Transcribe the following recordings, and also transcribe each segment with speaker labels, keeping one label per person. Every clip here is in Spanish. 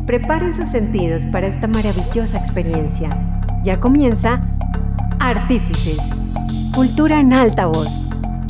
Speaker 1: Preparen sus sentidos para esta maravillosa experiencia. Ya comienza Artífices, cultura en alta voz.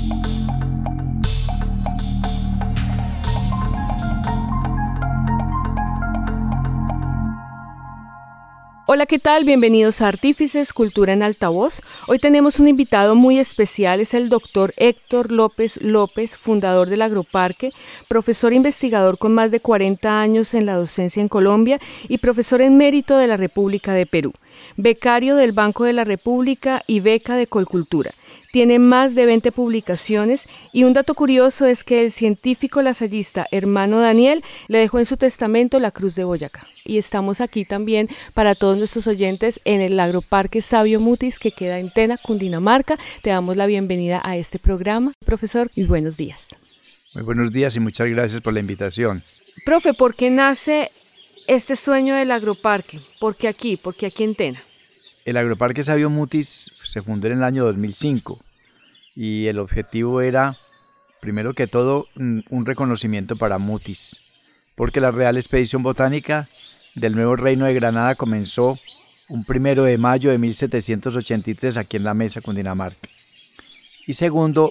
Speaker 2: Hola, ¿qué tal? Bienvenidos a Artífices, Cultura en Altavoz. Hoy tenemos un invitado muy especial, es el doctor Héctor López López, fundador del Agroparque, profesor investigador con más de 40 años en la docencia en Colombia y profesor emérito de la República de Perú, becario del Banco de la República y beca de Colcultura. Tiene más de 20 publicaciones y un dato curioso es que el científico lasallista hermano Daniel le dejó en su testamento la Cruz de Boyacá. Y estamos aquí también para todos nuestros oyentes en el Agroparque Sabio Mutis que queda en Tena, Cundinamarca. Te damos la bienvenida a este programa, profesor, y buenos días.
Speaker 3: Muy buenos días y muchas gracias por la invitación.
Speaker 2: Profe, ¿por qué nace este sueño del Agroparque? ¿Por qué aquí en Tena?
Speaker 3: El Agroparque Sabio Mutis se fundó en el año 2005 y el objetivo era, primero que todo, un reconocimiento para Mutis, porque la Real Expedición Botánica del Nuevo Reino de Granada comenzó un 1 de mayo de 1783 aquí en La Mesa, Cundinamarca. Y segundo,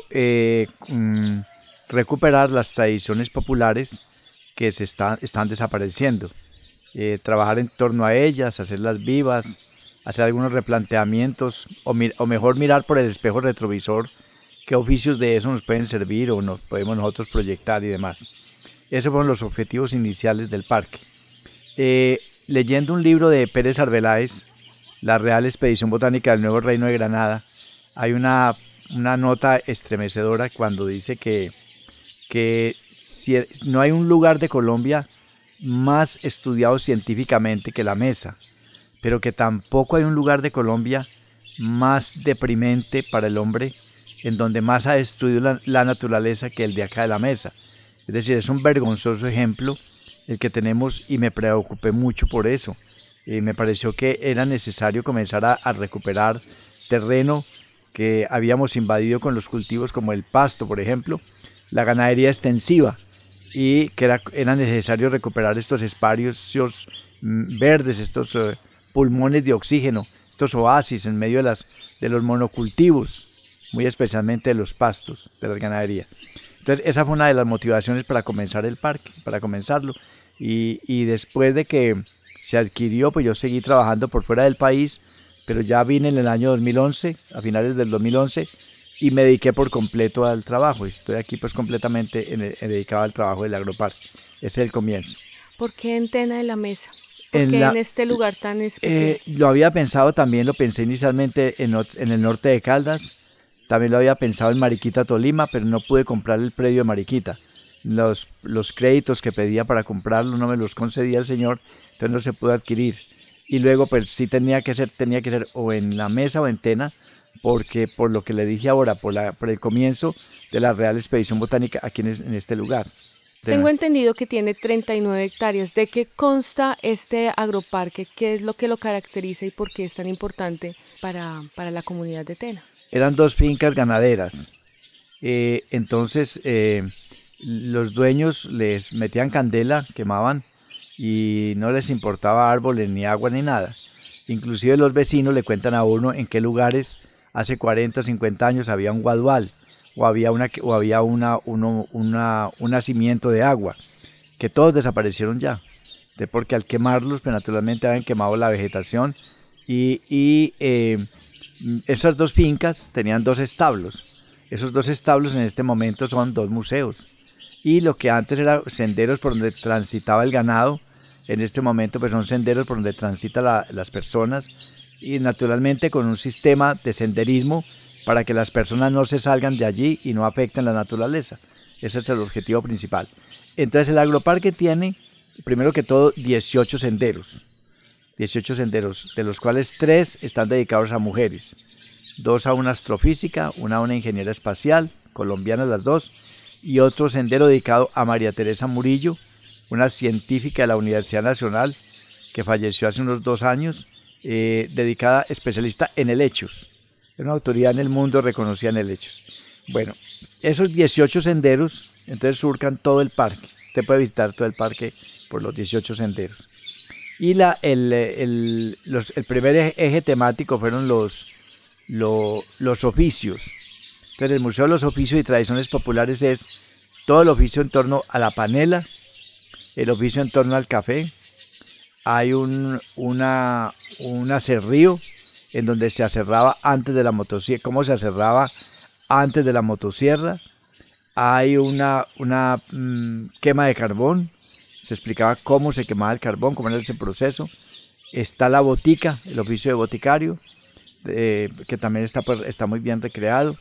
Speaker 3: recuperar las tradiciones populares que están desapareciendo, trabajar en torno a ellas, hacerlas vivas, hacer algunos replanteamientos o mejor mirar por el espejo retrovisor qué oficios de eso nos pueden servir o nos podemos nosotros proyectar y demás. Esos fueron los objetivos iniciales del parque. Leyendo un libro de Pérez Arbeláez, La Real Expedición Botánica del Nuevo Reino de Granada, hay una nota estremecedora cuando dice que si no hay un lugar de Colombia más estudiado científicamente que La Mesa, pero que tampoco hay un lugar de Colombia más deprimente para el hombre, en donde más ha destruido la naturaleza que el de acá de La Mesa. Es decir, es un vergonzoso ejemplo el que tenemos y me preocupé mucho por eso. Me pareció que era necesario comenzar a recuperar terreno que habíamos invadido con los cultivos como el pasto, por ejemplo, la ganadería extensiva, y que era necesario recuperar estos espacios verdes, estos pulmones de oxígeno, estos oasis en medio de los monocultivos, muy especialmente de los pastos, de la ganadería. Entonces esa fue una de las motivaciones para comenzar el parque, para comenzarlo, y después de que se adquirió, pues yo seguí trabajando por fuera del país, pero ya vine en el año 2011, a finales del 2011, y me dediqué por completo al trabajo, y estoy aquí pues completamente dedicado al trabajo del Agroparque. Ese es el comienzo.
Speaker 2: ¿Por qué en Tena de La Mesa? ¿Por qué en este lugar tan especial?
Speaker 3: Lo había pensado también, lo pensé inicialmente en el norte de Caldas, también lo había pensado en Mariquita, Tolima, pero no pude comprar el predio de Mariquita. Los créditos que pedía para comprarlo no me los concedía el señor, entonces no se pudo adquirir. Y luego pues sí tenía que ser o en La Mesa o en Tena, porque por lo que le dije ahora, por el comienzo de la Real Expedición Botánica aquí en este lugar.
Speaker 2: Tengo entendido que tiene 39 hectáreas. ¿De qué consta este agroparque? ¿Qué es lo que lo caracteriza y por qué es tan importante para la comunidad de Tena?
Speaker 3: Eran 2 fincas ganaderas. Entonces los dueños les metían candela, quemaban y no les importaba árboles, ni agua, ni nada. Inclusive los vecinos le cuentan a uno en qué lugares hace 40 o 50 años había un guadual o había un nacimiento de agua, que todos desaparecieron ya, porque al quemarlos pues naturalmente habían quemado la vegetación y esas 2 fincas tenían 2 establos. Esos 2 establos en este momento son 2 museos, y lo que antes eran senderos por donde transitaba el ganado, en este momento pues son senderos por donde transitan las personas, y naturalmente con un sistema de senderismo para que las personas no se salgan de allí y no afecten la naturaleza. Ese es el objetivo principal. Entonces el agroparque tiene, primero que todo, 18 senderos, de los cuales 3 están dedicados a mujeres, 2 a una astrofísica, una a una ingeniera espacial, colombianas las 2, y otro sendero dedicado a María Teresa Murillo, una científica de la Universidad Nacional que falleció hace unos 2 años, dedicada, especialista en helechos. Es una autoridad en el mundo reconocida en helechos. Bueno, esos 18 senderos entonces surcan todo el parque. Usted puede visitar todo el parque por los 18 senderos. Y el primer eje temático fueron los oficios. Entonces el Museo de los Oficios y Tradiciones Populares es todo el oficio en torno a la panela, el oficio en torno al café. Hay un aserrío en donde se aserraba antes de la motosierra, cómo se aserraba antes de la motosierra. Hay una quema de carbón, se explicaba cómo se quemaba el carbón, cómo era ese proceso. Está la botica, el oficio de boticario, que también está muy bien recreado.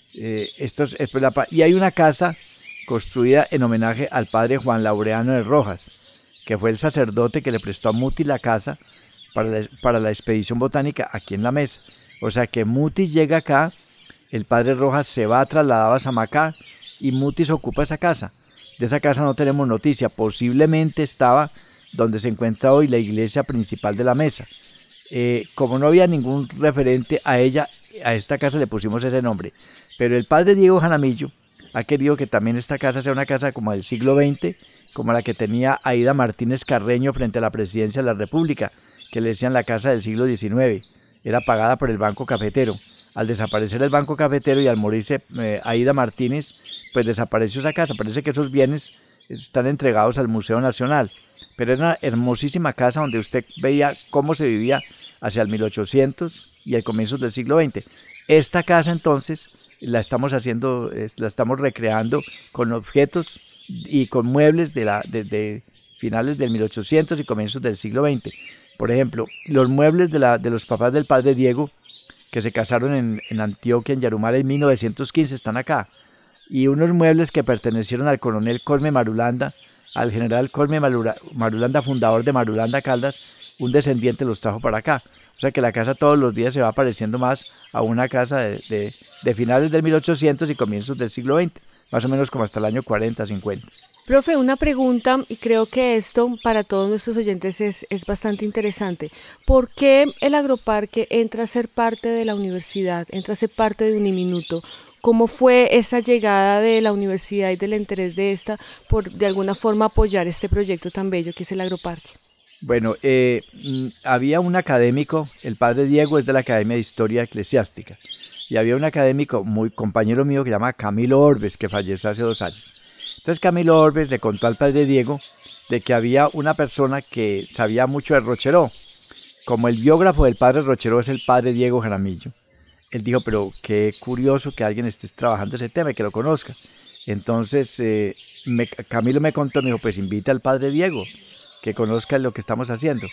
Speaker 3: Y hay una casa construida en homenaje al padre Juan Laureano de Rojas, que fue el sacerdote que le prestó a Mutis la casa para la expedición botánica aquí en la mesa. O sea que Mutis llega acá, el padre Rojas se va trasladado a Samacá y Mutis ocupa esa casa. De esa casa no tenemos noticia, posiblemente estaba donde se encuentra hoy la iglesia principal de la mesa. Como no había ningún referente a ella, a esta casa le pusimos ese nombre. Pero el padre Diego Jaramillo ha querido que también esta casa sea una casa como del siglo XX, como la que tenía Aída Martínez Carreño frente a la presidencia de la República, que le decían la casa del siglo XIX. Era pagada por el Banco Cafetero. Al desaparecer el Banco Cafetero y al morirse Aída Martínez, pues desapareció esa casa. Parece que esos bienes están entregados al Museo Nacional. Pero era una hermosísima casa donde usted veía cómo se vivía hacia el 1800 y el comienzo del siglo XX. Esta casa entonces la estamos recreando con objetos y con muebles de finales del 1800 y comienzos del siglo XX. Por ejemplo, los muebles de los papás del padre Diego, que se casaron en Antioquia, en Yarumara, en 1915, están acá. Y unos muebles que pertenecieron al coronel Cosme Marulanda, al general Cosme Marulanda, fundador de Marulanda Caldas, un descendiente los trajo para acá. O sea que la casa todos los días se va pareciendo más a una casa de finales del 1800 y comienzos del siglo XX, más o menos como hasta el año 40, 50.
Speaker 2: Profe, una pregunta, y creo que esto para todos nuestros oyentes es bastante interesante. ¿Por qué el agroparque entra a ser parte de la universidad, entra a ser parte de Uniminuto? ¿Cómo fue esa llegada de la universidad y del interés de esta por de alguna forma apoyar este proyecto tan bello que es el agroparque?
Speaker 3: Bueno, había un académico, el padre Diego es de la Academia de Historia Eclesiástica, y había un académico muy compañero mío que se llama Camilo Orbes, que falleció hace 2 años. Entonces Camilo Orbes le contó al padre Diego de que había una persona que sabía mucho de Rocheró. Como el biógrafo del padre Rocheró es el padre Diego Jaramillo, él dijo, pero qué curioso que alguien esté trabajando ese tema y que lo conozca. Entonces Camilo me contó, me dijo, pues invita al padre Diego, que conozca lo que estamos haciendo.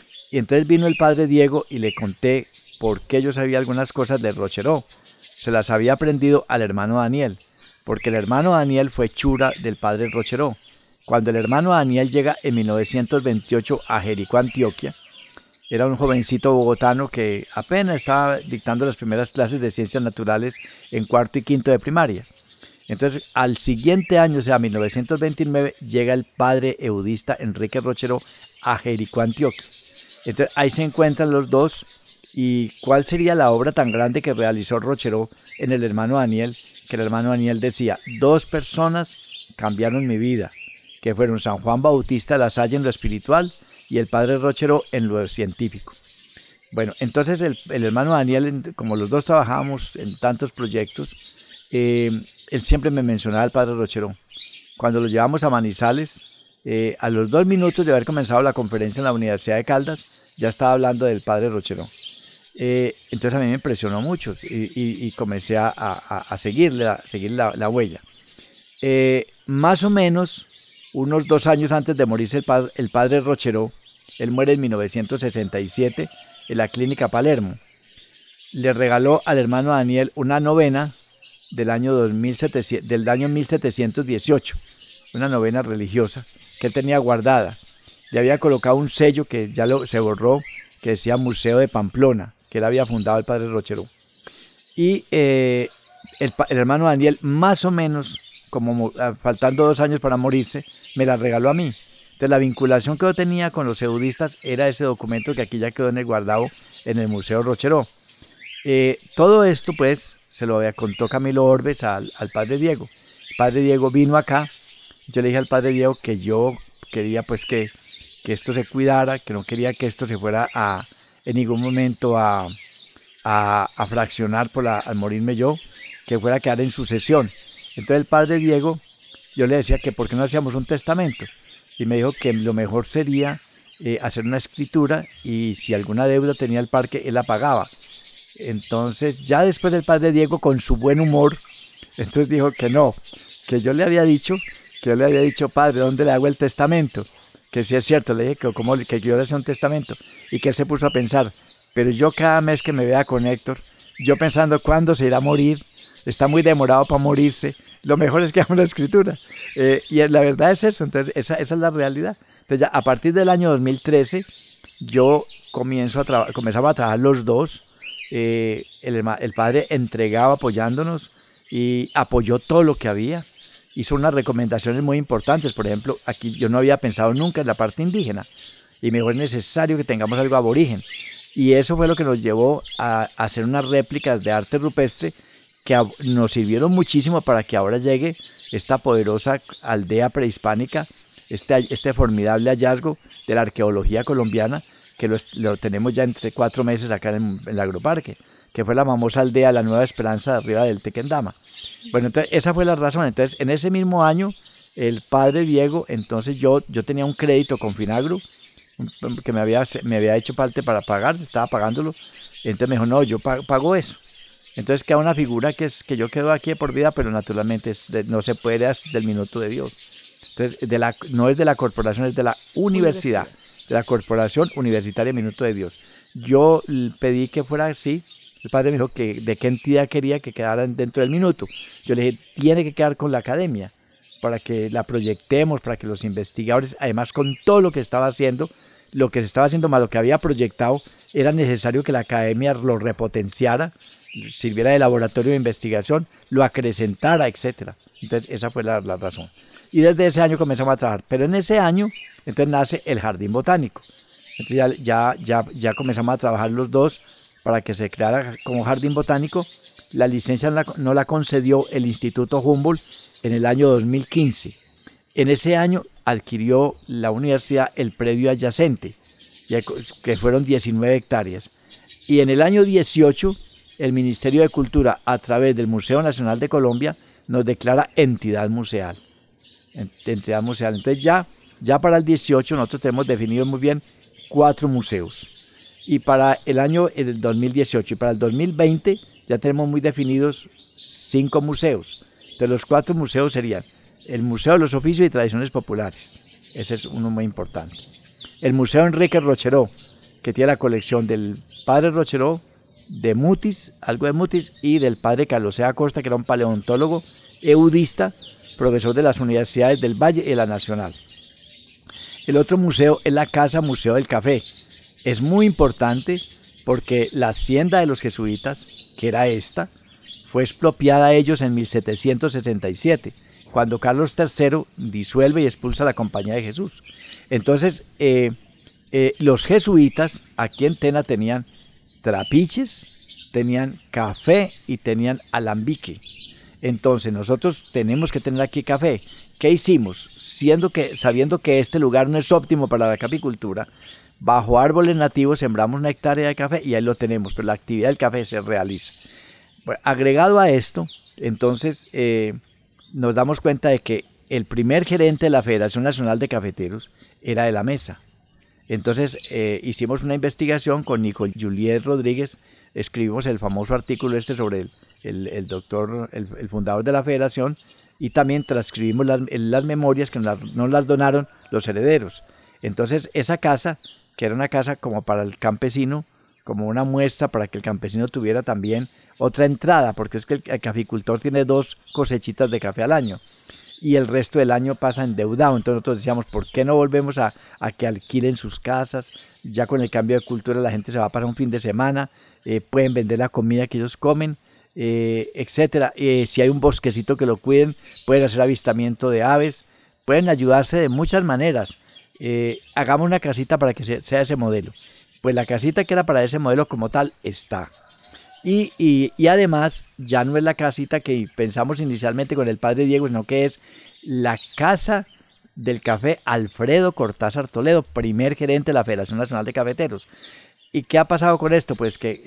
Speaker 3: Y entonces vino el padre Diego y le conté por qué yo sabía algunas cosas de Rocheró. Se las había aprendido al hermano Daniel, porque el hermano Daniel fue chura del padre Rocheró. Cuando el hermano Daniel llega en 1928 a Jericó, Antioquia, era un jovencito bogotano que apenas estaba dictando las primeras clases de ciencias naturales en 4º y 5º de primaria. Entonces, al siguiente año, o sea, 1929, llega el padre eudista Enrique Rocheró a Jericó, Antioquia. Entonces, ahí se encuentran los dos. ¿Y cuál sería la obra tan grande que realizó Rocheró en el hermano Daniel? Que el hermano Daniel decía, 2 personas cambiaron mi vida, que fueron San Juan Bautista de la Salle en lo espiritual y el padre Rocheró en lo científico. Bueno, entonces el hermano Daniel, como los dos trabajábamos en tantos proyectos, él siempre me mencionaba al padre Rocheró. Cuando lo llevamos a Manizales, a los 2 minutos de haber comenzado la conferencia en la Universidad de Caldas, ya estaba hablando del padre Rocheró. Entonces a mí me impresionó mucho y comencé a seguirle la huella. Más o menos unos 2 años antes de morirse el padre Rocheró, él muere en 1967 en la clínica Palermo. Le regaló al hermano Daniel una novena del año 1718, una novena religiosa que él tenía guardada. Le había colocado un sello que ya se borró, que decía Museo de Pamplona, que él había fundado el padre Rocheró. Y el hermano Daniel, más o menos, como faltando 2 años para morirse, me la regaló a mí. Entonces la vinculación que yo tenía con los eudistas era ese documento que aquí ya quedó en el guardado en el Museo Rocheró. Todo esto pues se lo contó Camilo Orbes al padre Diego. El padre Diego vino acá, yo le dije al padre Diego que yo quería pues que que esto se cuidara, que no quería que esto se fuera en ningún momento a fraccionar al morirme yo, que fuera a quedar en sucesión. Entonces el padre Diego, yo le decía que por qué no hacíamos un testamento, y me dijo que lo mejor sería hacer una escritura, y si alguna deuda tenía el parque, él la pagaba. Entonces ya después del padre Diego, con su buen humor, entonces dijo que no, que yo le había dicho, padre, ¿dónde le hago el testamento? Que sí es cierto, le dije que yo le hacía un testamento, y que él se puso a pensar, pero yo cada mes que me vea con Héctor, yo pensando cuándo se irá a morir, está muy demorado para morirse, lo mejor es que haga una escritura. Y la verdad es eso, entonces esa es la realidad. Entonces ya a partir del año 2013, yo comenzamos a trabajar los dos, el padre entregaba apoyándonos y apoyó todo lo que había. Hizo unas recomendaciones muy importantes, por ejemplo, aquí yo no había pensado nunca en la parte indígena, y me dijo, es necesario que tengamos algo aborigen. Y eso fue lo que nos llevó a hacer unas réplicas de arte rupestre que nos sirvieron muchísimo para que ahora llegue esta poderosa aldea prehispánica, este formidable hallazgo de la arqueología colombiana, que lo tenemos ya entre 4 meses acá en el agroparque, que fue la famosa aldea La Nueva Esperanza de arriba del Tequendama. Bueno, entonces esa fue la razón. Entonces en ese mismo año, el padre Diego, entonces yo tenía un crédito con Finagro, que me había hecho parte para pagar, estaba pagándolo. Entonces me dijo, no, yo pago eso. Entonces queda una figura que yo quedo aquí por vida, pero naturalmente no se puede hasta del minuto de Dios. Entonces no es de la corporación, es de la universidad, de la Corporación Universitaria Minuto de Dios. Yo pedí que fuera así. El padre me dijo que de qué entidad quería que quedara dentro del minuto. Yo le dije, tiene que quedar con la academia, para que la proyectemos, para que los investigadores, además con todo lo que estaba haciendo, lo que se estaba haciendo más lo que había proyectado, era necesario que la academia lo repotenciara, sirviera de laboratorio de investigación, lo acrecentara, etc. Entonces esa fue la razón. Y desde ese año comenzamos a trabajar. Pero en ese año, entonces nace el Jardín Botánico. Entonces ya comenzamos a trabajar los dos para que se creara como Jardín Botánico. La licencia no la concedió el Instituto Humboldt en el año 2015. En ese año adquirió la universidad el predio adyacente, que fueron 19 hectáreas. Y en el año 18, el Ministerio de Cultura, a través del Museo Nacional de Colombia, nos declara entidad museal. Entonces ya para el 18 nosotros tenemos definido muy bien 4 museos. Y para el año 2018 y para el 2020 ya tenemos muy definidos 5 museos. De los 4 museos serían el Museo de los Oficios y Tradiciones Populares. Ese es uno muy importante. El Museo Enrique Rocheró, que tiene la colección del padre Rocheró, de Mutis, algo de Mutis, y del padre Carlos C. Acosta, que era un paleontólogo eudista, profesor de las universidades del Valle y de la Nacional. El otro museo es la Casa Museo del Café. Es muy importante porque la hacienda de los jesuitas, que era esta, fue expropiada a ellos en 1767, cuando Carlos III disuelve y expulsa a la Compañía de Jesús. Entonces, los jesuitas aquí en Tena tenían trapiches, tenían café y tenían alambique. Entonces nosotros tenemos que tener aquí café. ¿Qué hicimos? Sabiendo que este lugar no es óptimo para la caficultura, bajo árboles nativos sembramos 1 hectárea de café y ahí lo tenemos, pero la actividad del café se realiza. Bueno, agregado a esto, entonces nos damos cuenta de que el primer gerente de la Federación Nacional de Cafeteros era de la Mesa. Entonces hicimos una investigación con Nicole Juliet Rodríguez, escribimos el famoso artículo sobre el doctor, el fundador de la federación, y también transcribimos las memorias que nos las donaron los herederos. Entonces esa casa, que era una casa como para el campesino, como una muestra para que el campesino tuviera también otra entrada, porque es que el caficultor tiene 2 cosechitas de café al año y el resto del año pasa endeudado. Entonces nosotros decíamos, ¿por qué no volvemos a que alquilen sus casas? Ya con el cambio de cultura la gente se va a pasar un fin de semana, pueden vender la comida que ellos comen, etcétera. Si hay un bosquecito que lo cuiden, pueden hacer avistamiento de aves, pueden ayudarse de muchas maneras. Hagamos una casita para que sea ese modelo. Pues la casita que era para ese modelo como tal está. Y además ya no es la casita que pensamos inicialmente con el padre Diego, sino que es la casa del café Alfredo Cortázar Toledo, primer gerente de la Federación Nacional de Cafeteros. ¿Y qué ha pasado con esto? Pues que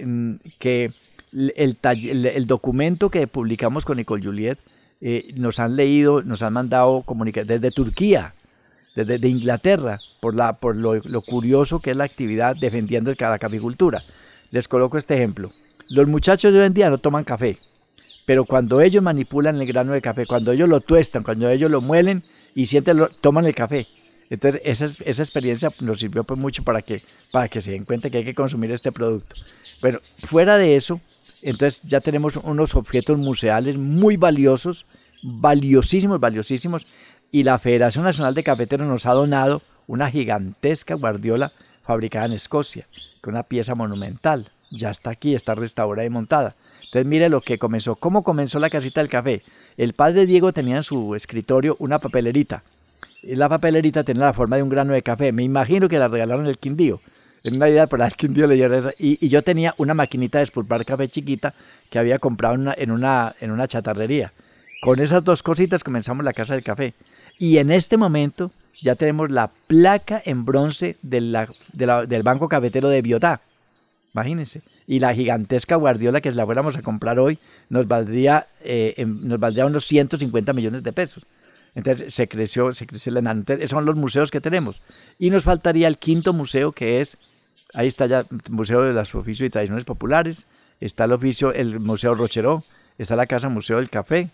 Speaker 3: el documento que publicamos con Nicole Juliet nos han leído, nos han mandado desde Turquía, desde Inglaterra, por lo curioso que es la actividad defendiendo la caficultura. Les coloco este ejemplo. Los muchachos de hoy en día no toman café, pero cuando ellos manipulan el grano de café, cuando ellos lo tuestan, cuando ellos lo muelen y toman el café. Entonces esa experiencia nos sirvió pues mucho para que se den cuenta que hay que consumir este producto. Bueno, fuera de eso, entonces ya tenemos unos objetos museales muy valiosos, valiosísimos, y la Federación Nacional de Cafeteros nos ha donado una gigantesca guardiola fabricada en Escocia, con una pieza monumental. Ya está aquí, está restaurada y montada. Entonces mire lo que comenzó. ¿Cómo comenzó la casita del café? El padre Diego tenía en su escritorio una papelerita. Y la papelerita tenía la forma de un grano de café. Me imagino que la regalaron el Quindío. En una idea para el Quindío le dieron esa. Y yo tenía una maquinita de espulpar café chiquita que había comprado en una chatarrería. Con esas dos cositas comenzamos la casa del café. Y en este momento ya tenemos la placa en bronce del Banco Cafetero de Biotá. Imagínense. Y la gigantesca guardiola que si la fuéramos a comprar hoy nos valdría unos 150 millones de pesos. Entonces se creció el enano. Entonces, esos son los museos que tenemos. Y nos faltaría el quinto museo, que es, ahí está ya el Museo de los Oficios y Tradiciones Populares, está el Museo Rocheró, está la Casa Museo del Café,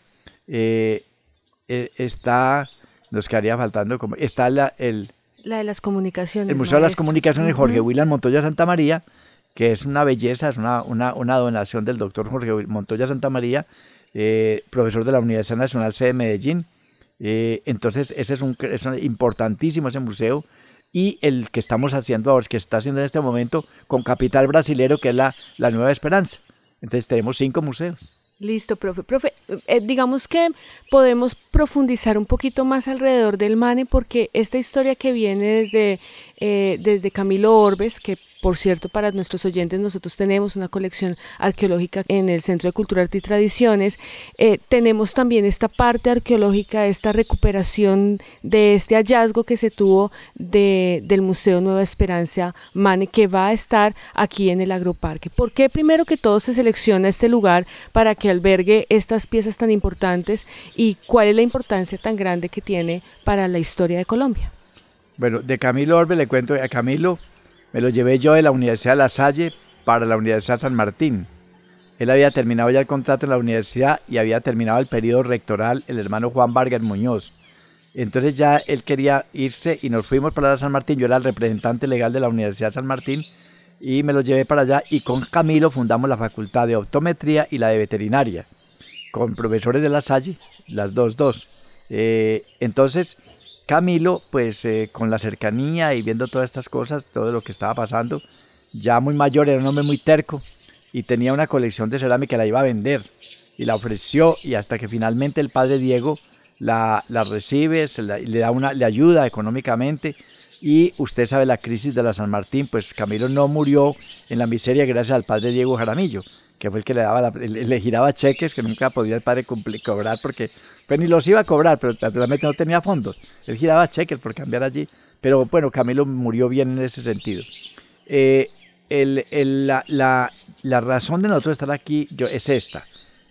Speaker 3: nos quedaría faltando, está la de
Speaker 2: las comunicaciones.
Speaker 3: El Museo de las Comunicaciones, Jorge William Montoya Santamaría, que es una belleza, es una donación del doctor Jorge Montoya Santamaría, profesor de la Universidad Nacional C de Medellín. Entonces ese es importantísimo ese museo, y el que estamos haciendo ahora, que está haciendo en este momento con capital brasilero, que es la Nueva Esperanza. Entonces tenemos 5 museos.
Speaker 2: Listo, profe. Profe, digamos que podemos profundizar un poquito más alrededor del Mane, porque esta historia que viene desde Camilo Orbes, que por cierto para nuestros oyentes nosotros tenemos una colección arqueológica en el Centro de Cultura, Arte y Tradiciones, tenemos también esta parte arqueológica, esta recuperación de este hallazgo que se tuvo del Museo Nueva Esperanza Mane, que va a estar aquí en el Agroparque. ¿Por qué primero que todo se selecciona este lugar para que albergue estas piezas tan importantes, y cuál es la importancia tan grande que tiene para la historia de Colombia?
Speaker 3: Bueno, de Camilo Orbes le cuento. A Camilo me lo llevé yo de la Universidad de La Salle para la Universidad San Martín. Él había terminado ya el contrato en la universidad y había terminado el periodo rectoral el hermano Juan Vargas Muñoz. Entonces ya él quería irse y nos fuimos para la San Martín. Yo era el representante legal de la Universidad San Martín y me lo llevé para allá, y con Camilo fundamos la Facultad de Optometría y la de Veterinaria, con profesores de La Salle, las dos. Entonces Camilo, pues con la cercanía y viendo todas estas cosas, todo lo que estaba pasando, ya muy mayor, era un hombre muy terco y tenía una colección de cerámica, la iba a vender y la ofreció, y hasta que finalmente el padre Diego la recibe, le ayuda económicamente. Y usted sabe la crisis de la San Martín, pues Camilo no murió en la miseria gracias al padre Diego Jaramillo, que fue el que le giraba cheques que nunca podía el padre cobrar, porque pues ni los iba a cobrar, pero naturalmente no tenía fondos. Él giraba cheques por cambiar allí, pero bueno, Camilo murió bien en ese sentido. La razón de nosotros estar aquí es esta.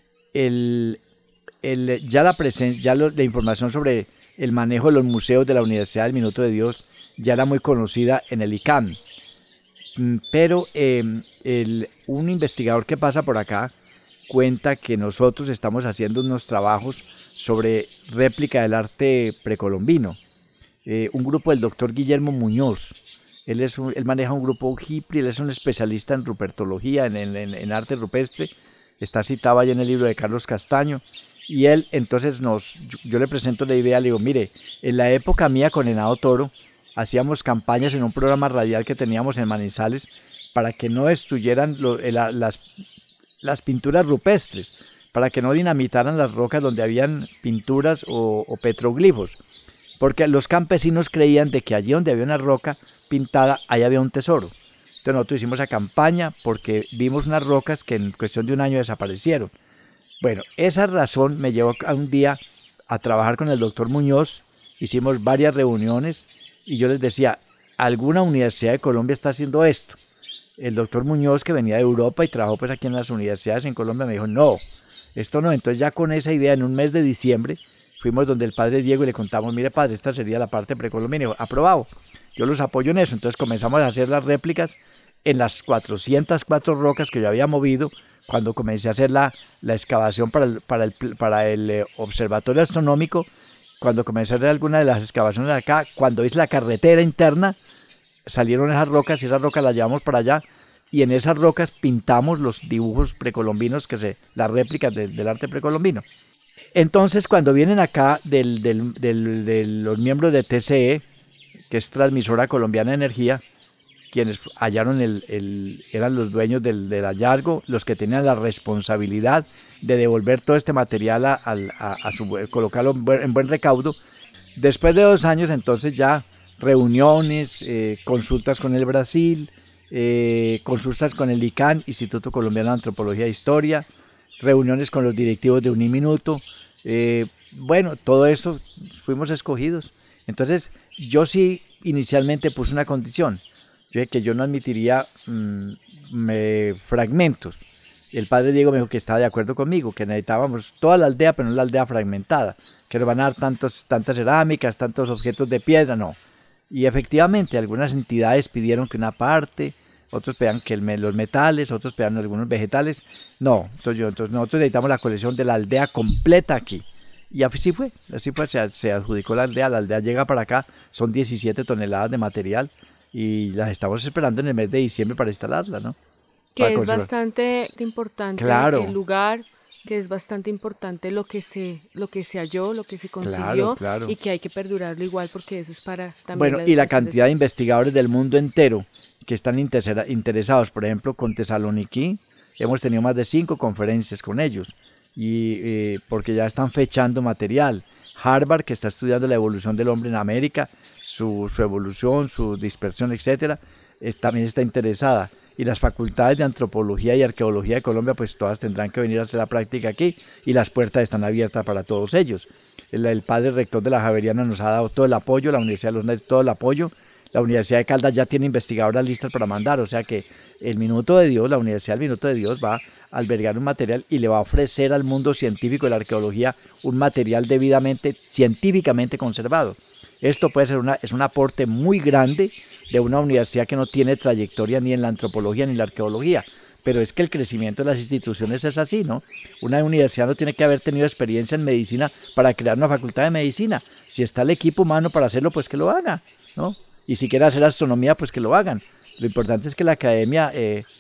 Speaker 3: La información sobre el manejo de los museos de la Universidad del Minuto de Dios ya era muy conocida en el ICAM, pero un investigador que pasa por acá cuenta que nosotros estamos haciendo unos trabajos sobre réplica del arte precolombino. Un grupo del doctor Guillermo Muñoz, él maneja un grupo HIPRI, él es un especialista en rupertología, en arte rupestre, está citado ahí en el libro de Carlos Castaño. Y él entonces yo le presento la idea, le digo, mire, en la época mía con Henao Toro, hacíamos campañas en un programa radial que teníamos en Manizales para que no destruyeran las pinturas rupestres, para que no dinamitaran las rocas donde habían pinturas o petroglifos, porque los campesinos creían de que allí donde había una roca pintada, ahí había un tesoro. Entonces nosotros hicimos esa campaña porque vimos unas rocas que en cuestión de un año desaparecieron. Bueno, esa razón me llevó a un día a trabajar con el doctor Muñoz hicimos varias reuniones y yo les decía, ¿alguna universidad de Colombia está haciendo esto? El doctor Muñoz, que venía de Europa y trabajó pues aquí en las universidades en Colombia, me dijo, no, esto no. Entonces ya con esa idea, en un mes de diciembre, fuimos donde el padre Diego y le contamos, mire padre, esta sería la parte precolombina. Y dijo, aprobado, yo los apoyo en eso. Entonces comenzamos a hacer las réplicas en las 404 rocas que yo había movido cuando comencé a hacer la excavación para el observatorio astronómico. Cuando comencé a hacer alguna de las excavaciones de acá, cuando hice la carretera interna, salieron esas rocas y esas rocas las llevamos para allá y en esas rocas pintamos los dibujos precolombinos, las réplicas del arte precolombino. Entonces, cuando vienen acá de los miembros de TCE, que es Transmisora Colombiana de Energía, quienes hallaron eran los dueños del hallazgo, los que tenían la responsabilidad de devolver todo este material colocarlo en buen recaudo. Después de 2 años, entonces ya reuniones, consultas con el Brasil, consultas con el ICANN, Instituto Colombiano de Antropología e Historia, reuniones con los directivos de Uniminuto. Bueno, todo esto fuimos escogidos. Entonces, yo sí inicialmente puse una condición. Yo dije que yo no admitiría fragmentos. El padre Diego me dijo que estaba de acuerdo conmigo, que necesitábamos toda la aldea, pero no la aldea fragmentada, que nos van a dar tantas cerámicas, tantos objetos de piedra, no. Y efectivamente, algunas entidades pidieron que una parte, otros pedían que los metales, otros pedían algunos vegetales. No, entonces nosotros necesitamos la colección de la aldea completa aquí. Y así fue, se adjudicó la aldea llega para acá, son 17 toneladas de material y las estamos esperando en el mes de diciembre para instalarla, ¿no?
Speaker 2: Que es bastante importante, claro, el lugar, que es bastante importante lo que se halló, lo que se consiguió, claro. Y que hay que perdurarlo igual porque eso es para también.
Speaker 3: Bueno, y la cantidad de investigadores del mundo entero que están interesados, por ejemplo, con Tesaloniquí, hemos tenido más de 5 conferencias con ellos, y porque ya están fechando material. Harvard, que está estudiando la evolución del hombre en América, su evolución, su dispersión, etcétera, también está interesada. Y las facultades de Antropología y Arqueología de Colombia, pues todas tendrán que venir a hacer la práctica aquí y las puertas están abiertas para todos ellos. El padre rector de la Javeriana nos ha dado todo el apoyo, la Universidad de los Nets todo el apoyo. La Universidad de Caldas ya tiene investigadoras listas para mandar, o sea que el Minuto de Dios, la Universidad del Minuto de Dios va a albergar un material y le va a ofrecer al mundo científico de la arqueología un material debidamente, científicamente conservado. Esto puede ser es un aporte muy grande de una universidad que no tiene trayectoria ni en la antropología ni en la arqueología, pero es que el crecimiento de las instituciones es así, ¿no? Una universidad no tiene que haber tenido experiencia en medicina para crear una facultad de medicina. Si está el equipo humano para hacerlo, pues que lo haga, ¿no? Y si quiere hacer astronomía, pues que lo hagan. Lo importante es que la academia,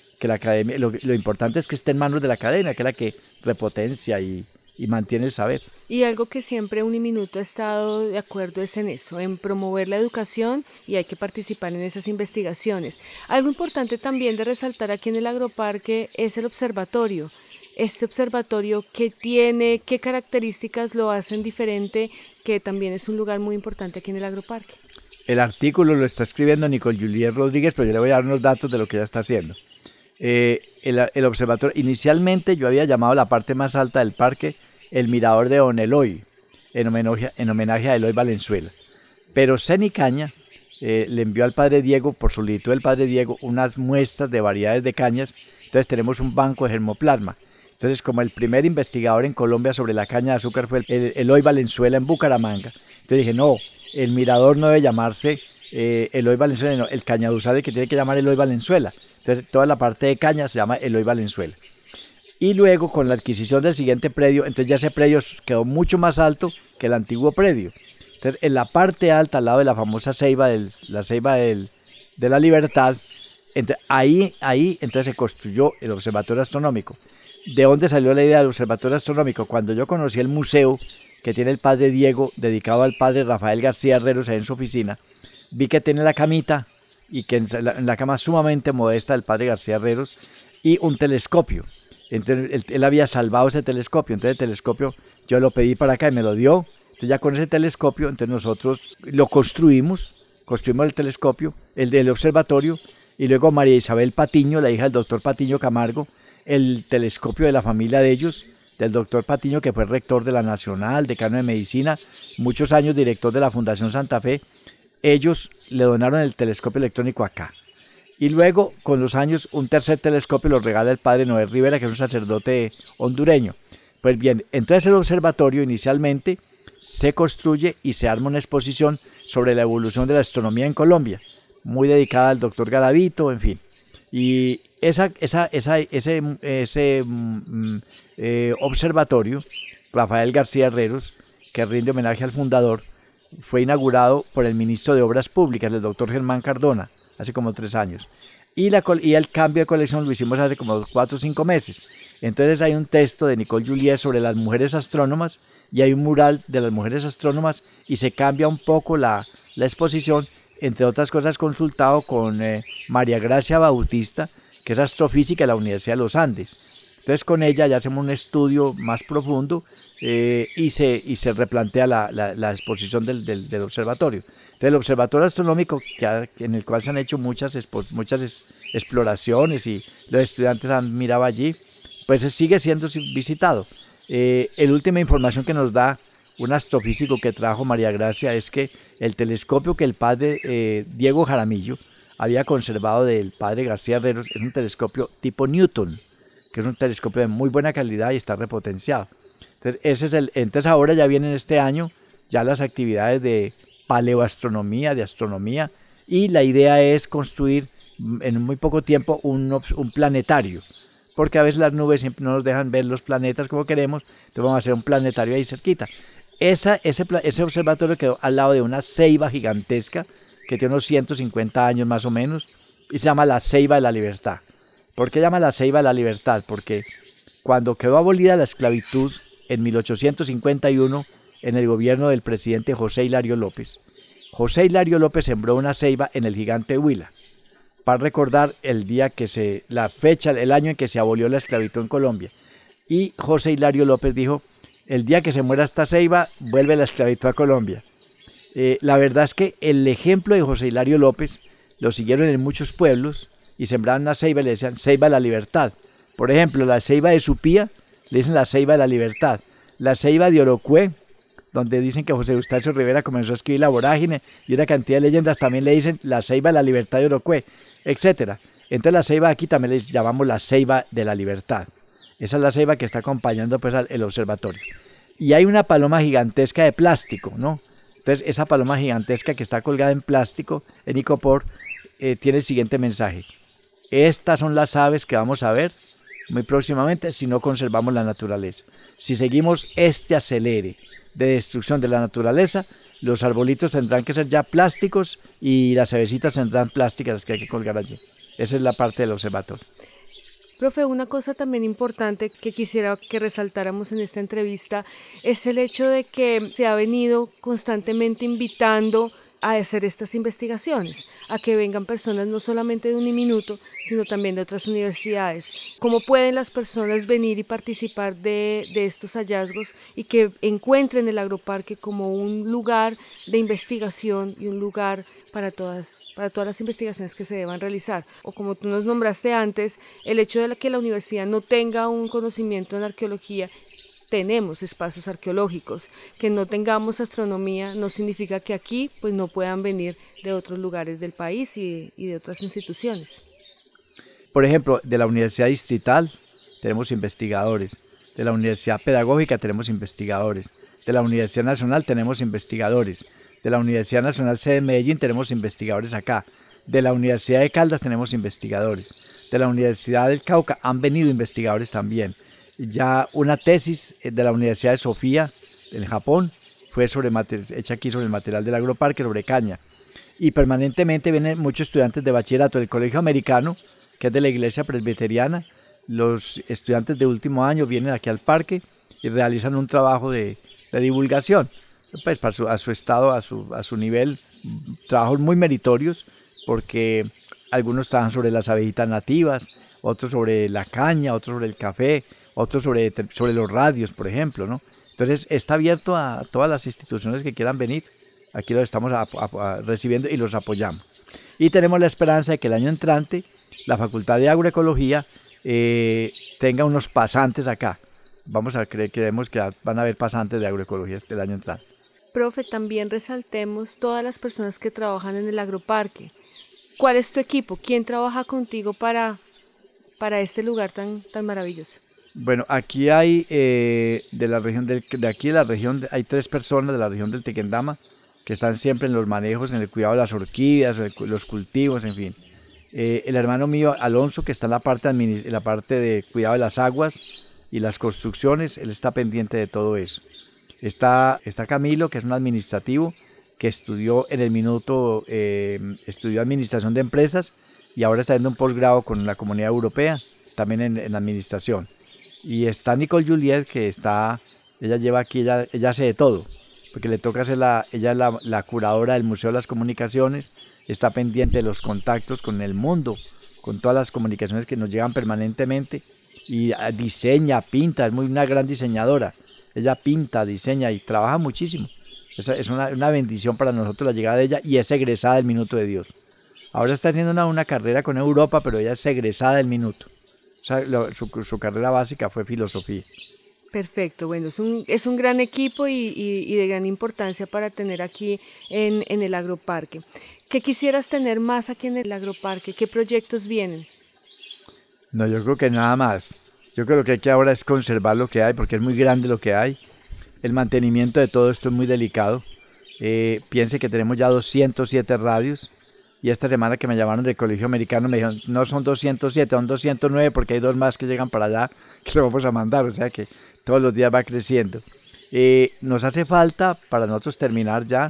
Speaker 3: lo importante es que esté en manos de la academia, que es la que repotencia y mantiene el saber.
Speaker 2: Y algo que siempre Uniminuto ha estado de acuerdo es en eso, en promover la educación y hay que participar en esas investigaciones. Algo importante también de resaltar aquí en el agroparque es el observatorio. Este observatorio, ¿qué características lo hacen diferente? Que también es un lugar muy importante aquí en el agroparque.
Speaker 3: El artículo lo está escribiendo Nicole Juliet Rodríguez, pero yo le voy a dar unos datos de lo que ella está haciendo. El observatorio, inicialmente yo había llamado la parte más alta del parque el mirador de Don Eloy, en homenaje a Eloy Valenzuela. Pero Ceni Caña le envió al padre Diego, por solicitud del padre Diego, unas muestras de variedades de cañas. Entonces tenemos un banco de germoplasma. Entonces, como el primer investigador en Colombia sobre la caña de azúcar fue el Eloy Valenzuela en Bucaramanga, entonces dije, no, el mirador no debe llamarse Eloy Valenzuela, no, el cañaduzal que tiene que llamar Eloy Valenzuela. Entonces, toda la parte de caña se llama Eloy Valenzuela. Y luego, con la adquisición del siguiente predio, entonces ya ese predio quedó mucho más alto que el antiguo predio. Entonces, en la parte alta, al lado de la famosa ceiba, la ceiba de la Libertad, entonces, ahí entonces se construyó el observatorio astronómico. ¿De dónde salió la idea del observatorio astronómico? Cuando yo conocí el museo que tiene el padre Diego, dedicado al padre Rafael García Herreros, ahí en su oficina, vi que tiene la camita, y que en la cama sumamente modesta del padre García Herreros, y un telescopio. Entonces él había salvado ese telescopio, entonces el telescopio yo lo pedí para acá y me lo dio. Entonces ya con ese telescopio, entonces nosotros lo construimos el telescopio, el del observatorio, y luego María Isabel Patiño, la hija del doctor Patiño Camargo, el telescopio de la familia de ellos, del doctor Patiño, que fue rector de la Nacional, decano de Medicina, muchos años director de la Fundación Santa Fe. Ellos le donaron el telescopio electrónico acá. Y luego, con los años, un tercer telescopio lo regala el padre Noel Rivera, que es un sacerdote hondureño. Pues bien, entonces el observatorio inicialmente se construye y se arma una exposición sobre la evolución de la astronomía en Colombia, muy dedicada al doctor Garavito, en fin. Y ese observatorio, Rafael García Herreros, que rinde homenaje al fundador, fue inaugurado por el ministro de Obras Públicas, el doctor Germán Cardona, hace como 3 años. Y el cambio de colección lo hicimos hace como 4 o 5 meses. Entonces hay un texto de Nicole Juliet sobre las mujeres astrónomas y hay un mural de las mujeres astrónomas y se cambia un poco la exposición, entre otras cosas consultado con María Gracia Bautista, que es astrofísica de la Universidad de los Andes. Entonces con ella ya hacemos un estudio más profundo y se replantea la exposición del observatorio. Entonces el observatorio astronómico, en el cual se han hecho muchas exploraciones y los estudiantes han mirado allí, pues sigue siendo visitado. La última información que nos da un astrofísico que trajo María Gracia es que el telescopio que el padre Diego Jaramillo había conservado del padre García Herreros es un telescopio tipo Newton, que es un telescopio de muy buena calidad y está repotenciado. Entonces ahora ya vienen este año ya las actividades de paleoastronomía, de astronomía, y la idea es construir en muy poco tiempo un planetario, porque a veces las nubes siempre no nos dejan ver los planetas como queremos, entonces vamos a hacer un planetario ahí cerquita. Ese observatorio quedó al lado de una ceiba gigantesca que tiene unos 150 años más o menos y se llama la Ceiba de la Libertad. ¿Por qué llama la Ceiba de la Libertad? Porque cuando quedó abolida la esclavitud en 1851 en el gobierno del presidente José Hilario López sembró una ceiba en el gigante Huila para recordar el año en que se abolió la esclavitud en Colombia. Y José Hilario López dijo: el día que se muera esta ceiba, vuelve la esclavitud a Colombia. La verdad es que el ejemplo de José Hilario López lo siguieron en muchos pueblos y sembraban una ceiba y le decían Ceiba de la Libertad. Por ejemplo, la ceiba de Supía le dicen la Ceiba de la Libertad. La ceiba de Orocué, donde dicen que José Eustacio Rivera comenzó a escribir La Vorágine, y una cantidad de leyendas, también le dicen la Ceiba de la Libertad de Orocué, etc. Entonces la ceiba aquí también le llamamos la Ceiba de la Libertad. Esa es la ceiba que está acompañando pues el observatorio. Y hay una paloma gigantesca de plástico, ¿no? Entonces esa paloma gigantesca que está colgada en plástico, en icopor, tiene el siguiente mensaje: estas son las aves que vamos a ver muy próximamente si no conservamos la naturaleza. Si seguimos este acelere de destrucción de la naturaleza, los arbolitos tendrán que ser ya plásticos y las avecitas tendrán plásticas las que hay que colgar allí. Esa es la parte del observatorio.
Speaker 2: Profe, una cosa también importante que quisiera que resaltáramos en esta entrevista es el hecho de que se ha venido constantemente invitando a hacer estas investigaciones, a que vengan personas no solamente de Uniminuto, sino también de otras universidades. ¿Cómo pueden las personas venir y participar de estos hallazgos y que encuentren el agroparque como un lugar de investigación y un lugar para todas las investigaciones que se deban realizar? O como tú nos nombraste antes, el hecho de que la universidad no tenga un conocimiento en arqueología. Tenemos espacios arqueológicos. Que no tengamos astronomía no significa que aquí pues no puedan venir de otros lugares del país y de otras instituciones.
Speaker 3: Por ejemplo, de la Universidad Distrital tenemos investigadores, de la Universidad Pedagógica tenemos investigadores, de la Universidad Nacional tenemos investigadores, de la Universidad Nacional sede de Medellín tenemos investigadores acá, de la Universidad de Caldas tenemos investigadores, de la Universidad del Cauca han venido investigadores también. Ya una tesis de la Universidad de Sofía, en Japón, fue hecha aquí sobre el material del agroparque, sobre caña. Y permanentemente vienen muchos estudiantes de bachillerato del Colegio Americano, que es de la Iglesia Presbiteriana. Los estudiantes de último año vienen aquí al parque y realizan un trabajo de divulgación. Pues a su estado, a su nivel, trabajos muy meritorios, porque algunos trabajan sobre las abejitas nativas, otros sobre la caña, otros sobre el café, otros sobre los radios, por ejemplo, ¿no? Entonces está abierto a todas las instituciones que quieran venir. Aquí los estamos recibiendo y los apoyamos. Y tenemos la esperanza de que el año entrante la Facultad de Agroecología tenga unos pasantes acá. creemos que van a haber pasantes de agroecología el año entrante.
Speaker 2: Profe, también resaltemos todas las personas que trabajan en el agroparque. ¿Cuál es tu equipo? ¿Quién trabaja contigo para este lugar tan maravilloso?
Speaker 3: Bueno, aquí hay de la región, hay 3 personas de la región del Tequendama que están siempre en los manejos, en el cuidado de las orquídeas, los cultivos, en fin. El hermano mío, Alonso, que está en la parte de cuidado de las aguas y las construcciones, él está pendiente de todo eso. Está Camilo, que es un administrativo, que estudió en el minuto, estudió administración de empresas y ahora está haciendo un posgrado con la Comunidad Europea, también en administración. Y está Nicole Juliet, que ella lleva aquí, ella hace de todo, porque le toca ser ella es la curadora del Museo de las Comunicaciones, está pendiente de los contactos con el mundo, con todas las comunicaciones que nos llegan permanentemente, y diseña, pinta, es una gran diseñadora. Ella pinta, diseña y trabaja muchísimo. Es una bendición para nosotros la llegada de ella, y es egresada del Minuto de Dios. Ahora está haciendo una carrera con Europa, pero ella es egresada del Minuto. O sea, su carrera básica fue filosofía.
Speaker 2: Perfecto, bueno, es un gran equipo y de gran importancia para tener aquí en el agroparque. ¿Qué quisieras tener más aquí en el agroparque? ¿Qué proyectos vienen?
Speaker 3: No, yo creo que nada más. Yo creo que hay que ahora es conservar lo que hay, porque es muy grande lo que hay. El mantenimiento de todo esto es muy delicado. Piense que tenemos ya 207 radios, y esta semana que me llamaron del Colegio Americano me dijeron, no son 207, son 209, porque hay 2 más que llegan para allá que lo vamos a mandar, o sea que todos los días va creciendo. Nos hace falta, para nosotros terminar ya,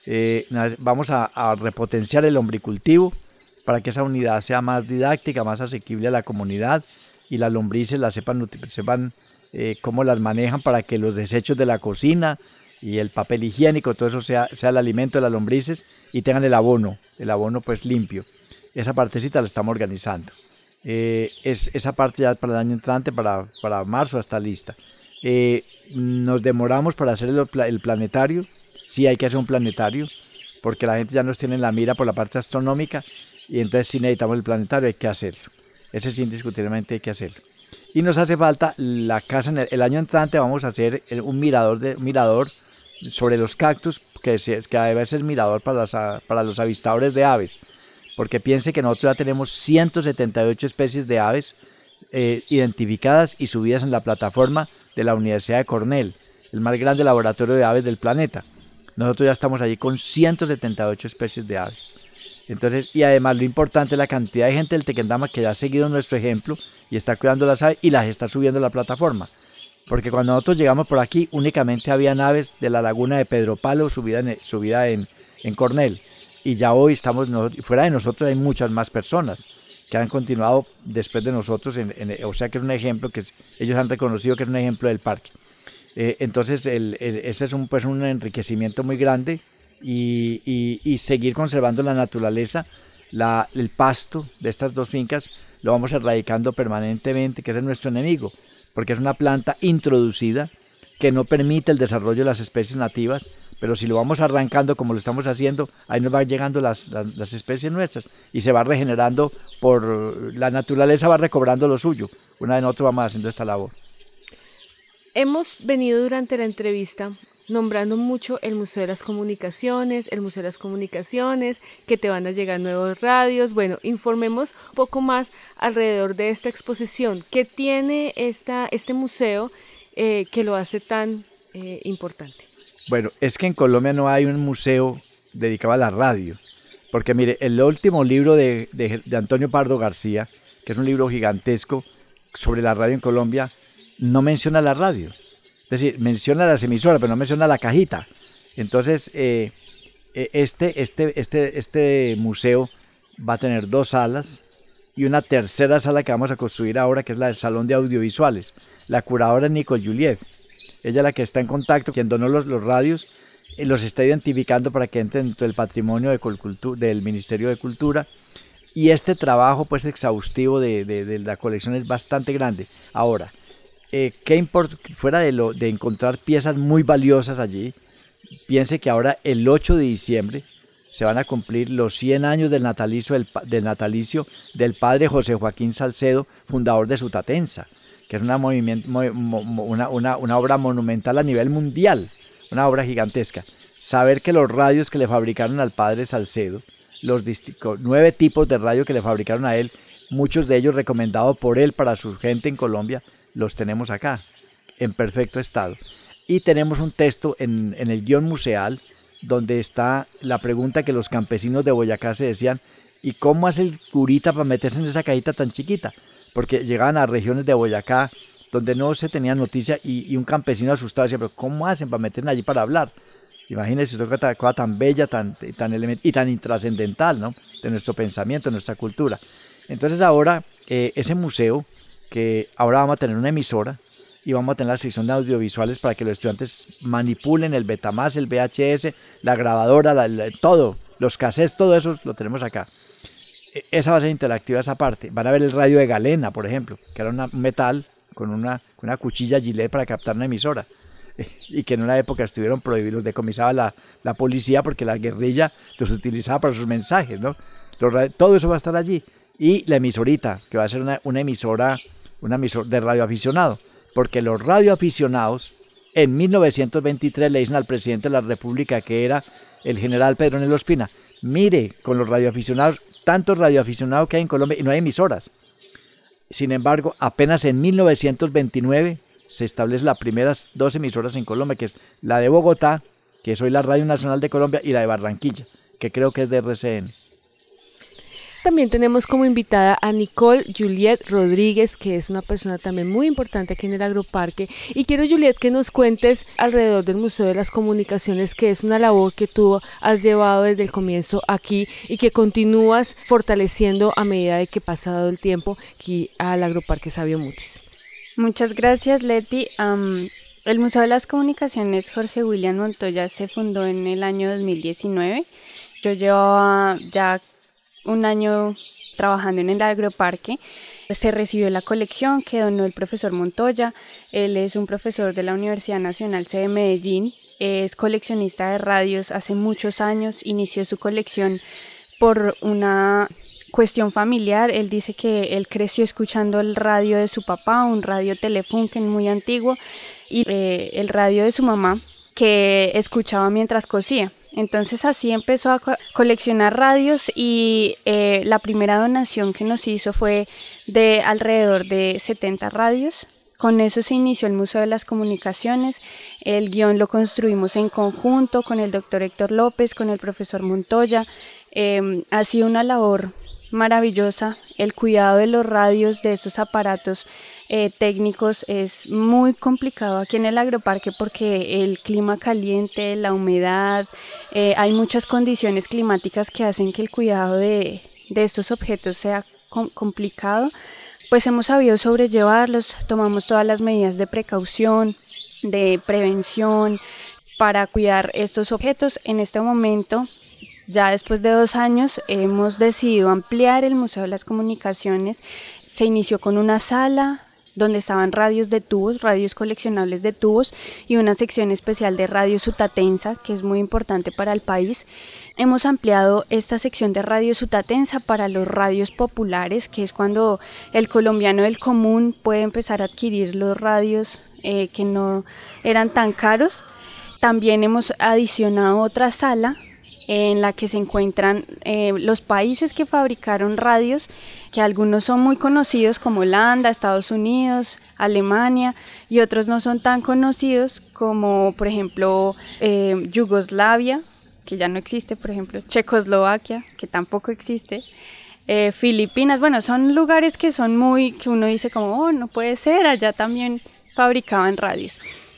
Speaker 3: vamos a repotenciar el lombricultivo para que esa unidad sea más didáctica, más asequible a la comunidad, y las lombrices las sepan cómo las manejan para que los desechos de la cocina y el papel higiénico, todo eso sea el alimento de las lombrices, y tengan el abono pues limpio. Esa partecita la estamos organizando. Esa parte ya para el año entrante, para marzo, está lista. Nos demoramos para hacer el planetario. Sí hay que hacer un planetario, porque la gente ya nos tiene en la mira por la parte astronómica, y entonces si necesitamos el planetario hay que hacerlo. Ese sí, indiscutiblemente hay que hacerlo. Y nos hace falta la casa. El año entrante vamos a hacer un mirador sobre los cactus, que debe ser mirador para los avistadores de aves, porque piense que nosotros ya tenemos 178 especies de aves identificadas y subidas en la plataforma de la Universidad de Cornell, el más grande laboratorio de aves del planeta. Nosotros ya estamos allí con 178 especies de aves. Entonces, y además lo importante es la cantidad de gente del Tequendama que ya ha seguido nuestro ejemplo y está cuidando las aves y las está subiendo a la plataforma. Porque cuando nosotros llegamos por aquí únicamente habían aves de la laguna de Pedro Palo subida en Cornell. Y ya hoy fuera de nosotros hay muchas más personas que han continuado después de nosotros, o sea que es un ejemplo que ellos han reconocido que es un ejemplo del parque. Entonces ese es un enriquecimiento muy grande, y seguir conservando la naturaleza, el pasto de estas 2 fincas lo vamos erradicando permanentemente, que ese es nuestro enemigo, porque es una planta introducida que no permite el desarrollo de las especies nativas, pero si lo vamos arrancando como lo estamos haciendo, ahí nos van llegando las especies nuestras y se va regenerando, la naturaleza va recobrando lo suyo. Una vez nosotros vamos haciendo esta labor.
Speaker 2: Hemos venido durante la entrevista nombrando mucho el Museo de las Comunicaciones, que te van a llegar nuevos radios. Bueno, informemos un poco más alrededor de esta exposición. ¿Qué tiene este museo que lo hace tan importante?
Speaker 3: Bueno, es que en Colombia no hay un museo dedicado a la radio, porque mire, el último libro de Antonio Pardo García, que es un libro gigantesco sobre la radio en Colombia, no menciona la radio. Es decir, menciona las emisoras, pero no menciona la cajita. Entonces, este museo va a tener 2 salas y una tercera sala que vamos a construir ahora, que es la del Salón de Audiovisuales. La curadora es Nicole Juliet. Ella es la que está en contacto, quien donó los radios, los está identificando para que entren dentro del patrimonio del Ministerio de Cultura. Y este trabajo pues exhaustivo de la colección es bastante grande. Ahora, fuera de encontrar piezas muy valiosas allí, piense que ahora el 8 de diciembre se van a cumplir los 100 años del natalicio del padre José Joaquín Salcedo, fundador de Sutatensa, que es una obra monumental a nivel mundial, una obra gigantesca. Saber que los radios que le fabricaron al padre Salcedo, los 9 tipos de radio que le fabricaron a él, muchos de ellos recomendados por él para su gente en Colombia, los tenemos acá, en perfecto estado. Y tenemos un texto en el guión museal, donde está la pregunta que los campesinos de Boyacá se decían: ¿y cómo hace el curita para meterse en esa cajita tan chiquita? Porque llegaban a regiones de Boyacá donde no se tenía noticia y un campesino asustado decía: ¿pero cómo hacen para meterse allí para hablar? Imagínense una cosa tan bella y tan intrascendental, ¿no?, de nuestro pensamiento, de nuestra cultura. Entonces ahora ese museo, que ahora vamos a tener una emisora y vamos a tener la sección de audiovisuales para que los estudiantes manipulen el Betamax, el VHS, la grabadora, todo, los cassettes, todo eso lo tenemos acá. Esa va a ser interactiva, esa parte. Van a ver el radio de galena, por ejemplo, que era un metal con una cuchilla Gillette para captar una emisora, y que en una época estuvieron prohibidos, los decomisaba la policía porque la guerrilla los utilizaba para sus mensajes, ¿no? Todo eso va a estar allí. Y la emisorita, que va a ser una emisora de radioaficionado, porque los radioaficionados en 1923 le dicen al presidente de la República, que era el general Pedro Nelo Ospina: mire, con los radioaficionados, tantos radioaficionados que hay en Colombia y no hay emisoras. Sin embargo, apenas en 1929 se establecen las primeras 2 emisoras en Colombia, que es la de Bogotá, que es hoy la Radio Nacional de Colombia, y la de Barranquilla, que creo que es de RCN.
Speaker 2: También tenemos como invitada a Nicole Juliet Rodríguez, que es una persona también muy importante aquí en el Agroparque. Y quiero, Juliet, que nos cuentes alrededor del Museo de las Comunicaciones, que es una labor que tú has llevado desde el comienzo aquí y que continúas fortaleciendo a medida de que pasa dado el tiempo aquí al Agroparque Sabio Mutis.
Speaker 4: Muchas gracias, Leti. El Museo de las Comunicaciones Jorge William Montoya se fundó en el año 2019. Yo llevaba ya un año trabajando en el Agroparque. Se recibió la colección que donó el profesor Montoya. Él es un profesor de la Universidad Nacional C de Medellín, es coleccionista de radios hace muchos años, inició su colección por una cuestión familiar. Él dice que él creció escuchando el radio de su papá, un radio Telefunken muy antiguo, y el radio de su mamá, que escuchaba mientras cosía. Entonces así empezó a coleccionar radios y la primera donación que nos hizo fue de alrededor de 70 radios. Con eso se inició el Museo de las Comunicaciones. El guión lo construimos en conjunto con el doctor Héctor López, con el profesor Montoya. Ha sido una labor maravillosa. El cuidado de los radios, de estos aparatos técnicos, es muy complicado aquí en el Agroparque porque el clima caliente, la humedad, hay muchas condiciones climáticas que hacen que el cuidado de estos objetos sea complicado. Pues hemos sabido sobrellevarlos, tomamos todas las medidas de precaución, de prevención para cuidar estos objetos. En este momento, ya después de 2 años, hemos decidido ampliar el Museo de las Comunicaciones. Se inició con una sala donde estaban radios de tubos, radios coleccionables de tubos, y una sección especial de radio sutatensa, que es muy importante para el país. Hemos ampliado esta sección de radio sutatensa para los radios populares, que es cuando el colombiano del común puede empezar a adquirir los radios que no eran tan caros. También hemos adicionado otra sala en la que se encuentran los países que fabricaron radios, que algunos son muy conocidos como Holanda, Estados Unidos, Alemania, y otros no son tan conocidos como por ejemplo Yugoslavia, que ya no existe, por ejemplo Checoslovaquia, que tampoco existe, Filipinas. Bueno, son lugares que que uno dice como, oh, no puede ser, allá también fabricaban radios.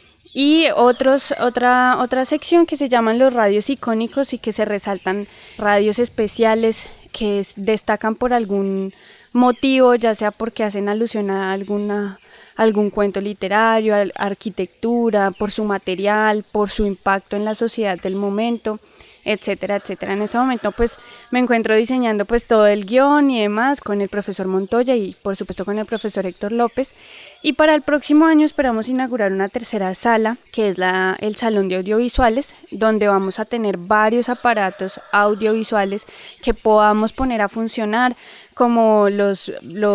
Speaker 4: Y otra sección que se llaman los radios icónicos, y que se resaltan radios especiales que destacan por algún motivo, ya sea porque hacen alusión a algún cuento literario, a arquitectura, por su material, por su impacto en la sociedad del momento. etcétera, etcétera. En ese momento pues me encuentro diseñando pues todo el guión y demás con el profesor Montoya y por supuesto con el profesor Héctor López. Y para el próximo año esperamos inaugurar una tercera sala, que es el Salón de Audiovisuales, donde vamos a tener varios aparatos audiovisuales que podamos poner a funcionar, como los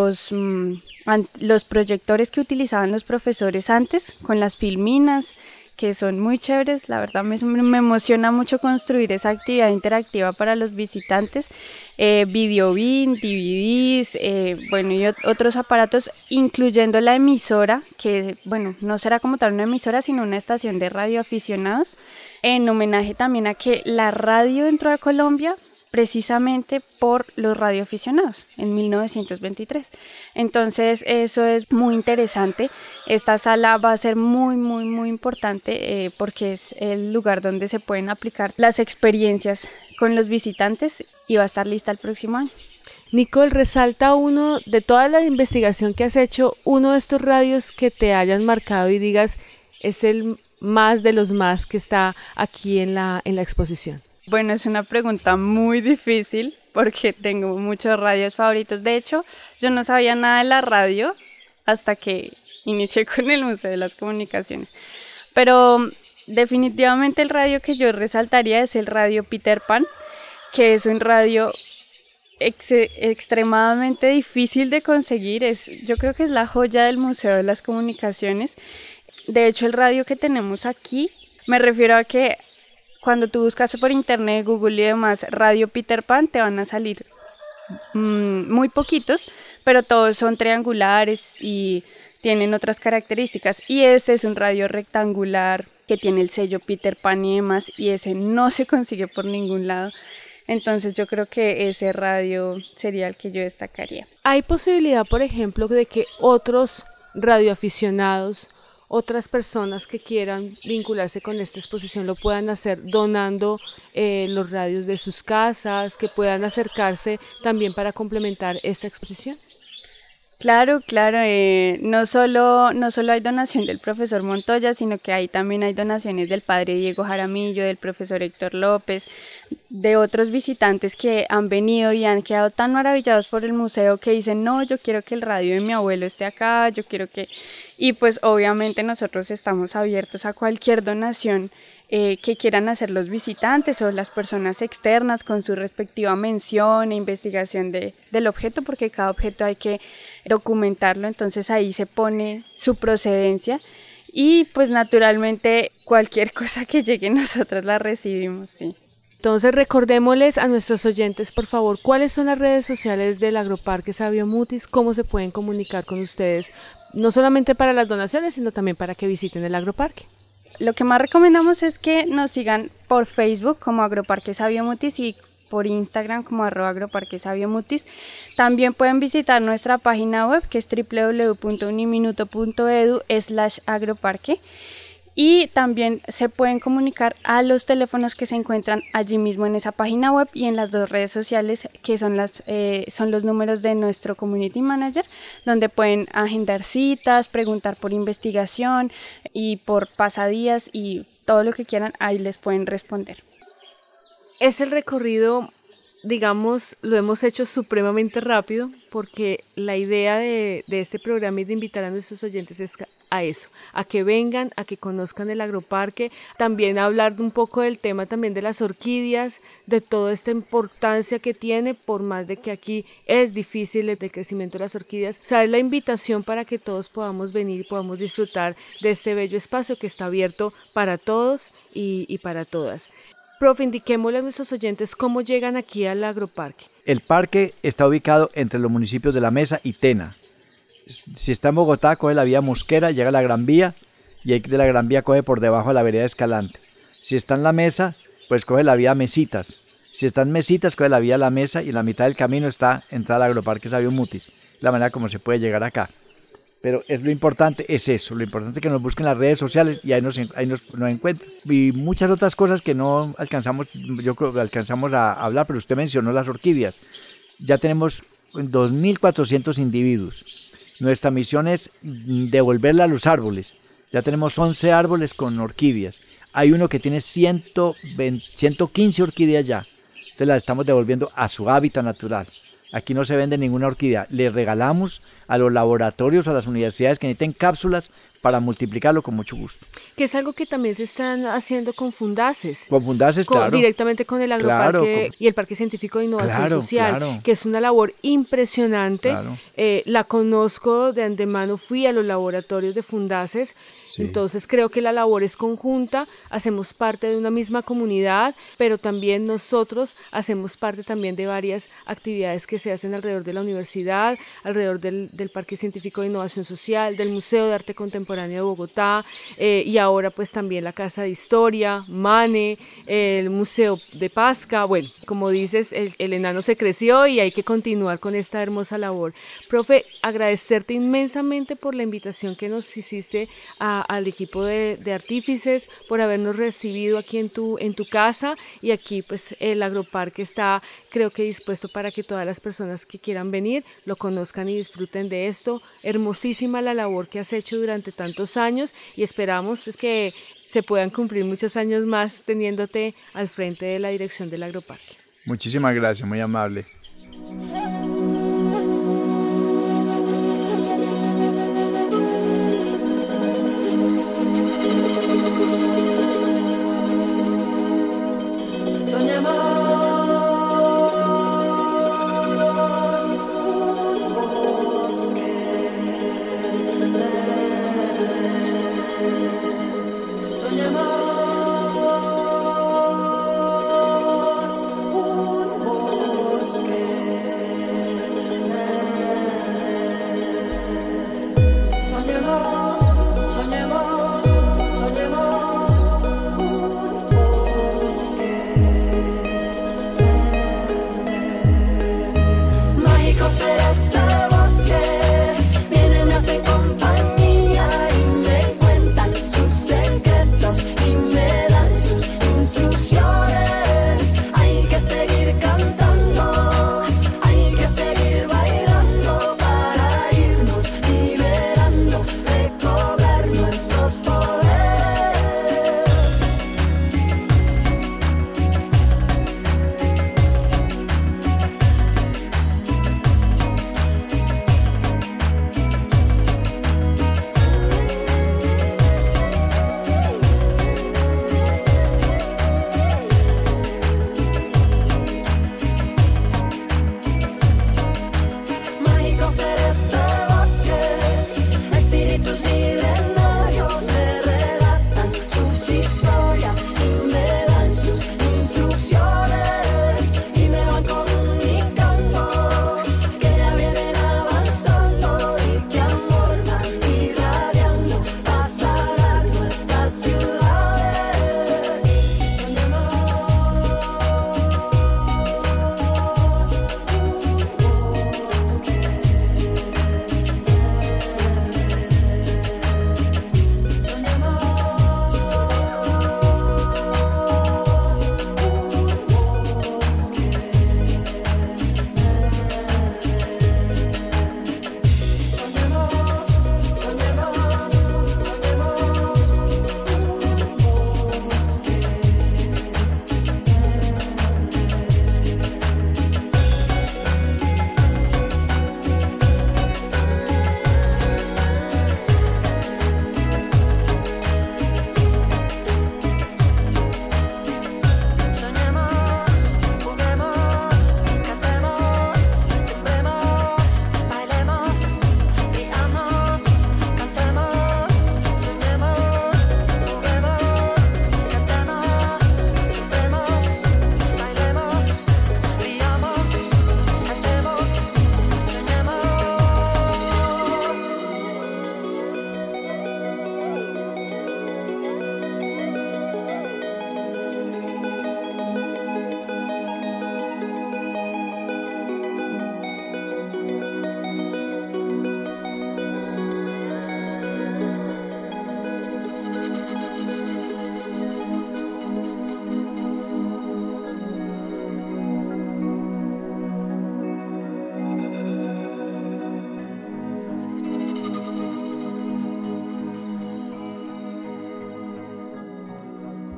Speaker 4: proyectores que utilizaban los profesores antes, con las filminas, que son muy chéveres. La verdad me emociona mucho construir esa actividad interactiva para los visitantes, videobeam, DVDs, bueno, y otros aparatos, incluyendo la emisora, que bueno, no será como tal una emisora, sino una estación de radioaficionados, en homenaje también a que la radio entró a Colombia precisamente por los radioaficionados en 1923. Entonces eso es muy interesante. Esta sala va a ser muy importante porque es el lugar donde se pueden aplicar las experiencias con los visitantes y va a estar lista el próximo año.
Speaker 2: Nicole, resalta uno de toda la investigación que has hecho, uno de estos radios que te hayan marcado y digas es el más de los más que está aquí en la exposición.
Speaker 4: Bueno, es una pregunta muy difícil porque tengo muchos radios favoritos. De hecho, yo no sabía nada de la radio hasta que inicié con el Museo de las Comunicaciones. Pero definitivamente el radio que yo resaltaría es el radio Peter Pan, que es un radio extremadamente difícil de conseguir. Yo creo que es la joya del Museo de las Comunicaciones. De hecho, el radio que tenemos aquí, me refiero a que cuando tú buscas por internet, Google y demás, radio Peter Pan, te van a salir muy poquitos, pero todos son triangulares y tienen otras características. Y este es un radio rectangular que tiene el sello Peter Pan y demás, y ese no se consigue por ningún lado. Entonces yo creo que ese radio sería el que yo destacaría.
Speaker 2: ¿Hay posibilidad, por ejemplo, de que otros radioaficionados, otras personas que quieran vincularse con esta exposición lo puedan hacer donando los radios de sus casas, que puedan acercarse también para complementar esta exposición?
Speaker 4: Claro, no solo hay donación del profesor Montoya, sino que también hay donaciones del padre Diego Jaramillo, del profesor Héctor López, de otros visitantes que han venido y han quedado tan maravillados por el museo que dicen, no, yo quiero que el radio de mi abuelo esté acá, yo quiero que... Y pues obviamente nosotros estamos abiertos a cualquier donación que quieran hacer los visitantes o las personas externas con su respectiva mención e investigación del objeto, porque cada objeto hay que documentarlo, entonces ahí se pone su procedencia y pues naturalmente cualquier cosa que llegue nosotros la recibimos, sí.
Speaker 2: Entonces recordémosles a nuestros oyentes, por favor, cuáles son las redes sociales del Agroparque Sabio Mutis, cómo se pueden comunicar con ustedes, no solamente para las donaciones, sino también para que visiten el Agroparque.
Speaker 4: Lo que más recomendamos es que nos sigan por Facebook como Agroparque Sabio Mutis y por Instagram como @agroparquesabiomutis. También pueden visitar nuestra página web que es www.uniminuto.edu/agroparque. Y también se pueden comunicar a los teléfonos que se encuentran allí mismo en esa página web y en las dos redes sociales que son los números de nuestro Community Manager, donde pueden agendar citas, preguntar por investigación y por pasadías y todo lo que quieran, ahí les pueden responder.
Speaker 2: Es el recorrido, digamos, lo hemos hecho supremamente rápido porque la idea de este programa y de invitar a nuestros oyentes es a eso, a que vengan, a que conozcan el Agroparque, también a hablar un poco del tema también de las orquídeas, de toda esta importancia que tiene, por más de que aquí es difícil el crecimiento de las orquídeas. O sea, es la invitación para que todos podamos venir y podamos disfrutar de este bello espacio que está abierto para todos y para todas. Profe, indiquémosle a nuestros oyentes cómo llegan aquí al Agroparque.
Speaker 3: El parque está ubicado entre los municipios de La Mesa y Tena. Si está en Bogotá, coge la vía Mosquera, llega a la Gran Vía y ahí de la Gran Vía coge por debajo de la vereda Escalante. Si está en La Mesa, pues coge la vía Mesitas. Si está en Mesitas, coge la vía La Mesa y en la mitad del camino está entrada al Agroparque Sabio Mutis. La manera como se puede llegar acá. Pero lo importante es eso, lo importante es que nos busquen en las redes sociales y ahí nos encuentran. Y muchas otras cosas que no alcanzamos, yo creo que alcanzamos a hablar, pero usted mencionó las orquídeas. Ya tenemos 2.400 individuos. Nuestra misión es devolverla a los árboles. Ya tenemos 11 árboles con orquídeas. Hay uno que tiene 115 orquídeas ya, entonces las estamos devolviendo a su hábitat natural. Aquí no se vende ninguna orquídea, le regalamos a los laboratorios, a las universidades que necesiten cápsulas para multiplicarlo con mucho gusto.
Speaker 2: Que es algo que también se están haciendo con Fundaces.
Speaker 3: Con Fundaces, claro.
Speaker 2: Directamente con el Agroparque y el Parque Científico de Innovación Social, que es una labor impresionante. La conozco de antemano, fui a los laboratorios de Fundaces, entonces creo que la labor es conjunta, hacemos parte de una misma comunidad, pero también nosotros hacemos parte también de varias actividades que se hacen alrededor de la universidad, alrededor del Parque Científico de Innovación Social, del Museo de Arte Contemporáneo de Bogotá, y ahora pues también la Casa de Historia, MANE, el Museo de Pasca. Bueno, como dices, el enano se creció y hay que continuar con esta hermosa labor. Profe, agradecerte inmensamente por la invitación que nos hiciste al equipo de Artífices, por habernos recibido aquí en tu casa, y aquí pues el Agroparque está, creo que dispuesto para que todas las personas que quieran venir lo conozcan y disfruten de esto. Hermosísima la labor que has hecho durante tantos años y esperamos que se puedan cumplir muchos años más teniéndote al frente de la dirección del Agroparque.
Speaker 3: Muchísimas gracias, muy amable.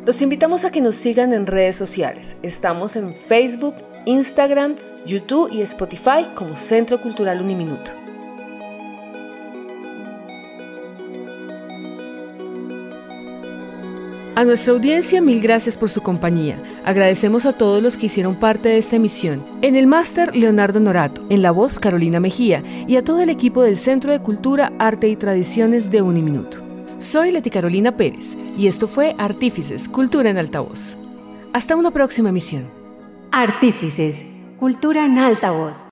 Speaker 2: Los invitamos a que nos sigan en redes sociales. Estamos en Facebook, Instagram, YouTube y Spotify como Centro Cultural Uniminuto. A nuestra audiencia, mil gracias por su compañía. Agradecemos a todos los que hicieron parte de esta emisión. En el máster, Leonardo Norato. En la voz, Carolina Mejía. Y a todo el equipo del Centro de Cultura, Arte y Tradiciones de Uniminuto. Soy Leti Carolina Pérez y esto fue Artífices, Cultura en Altavoz. Hasta una próxima emisión.
Speaker 1: Artífices, Cultura en Altavoz.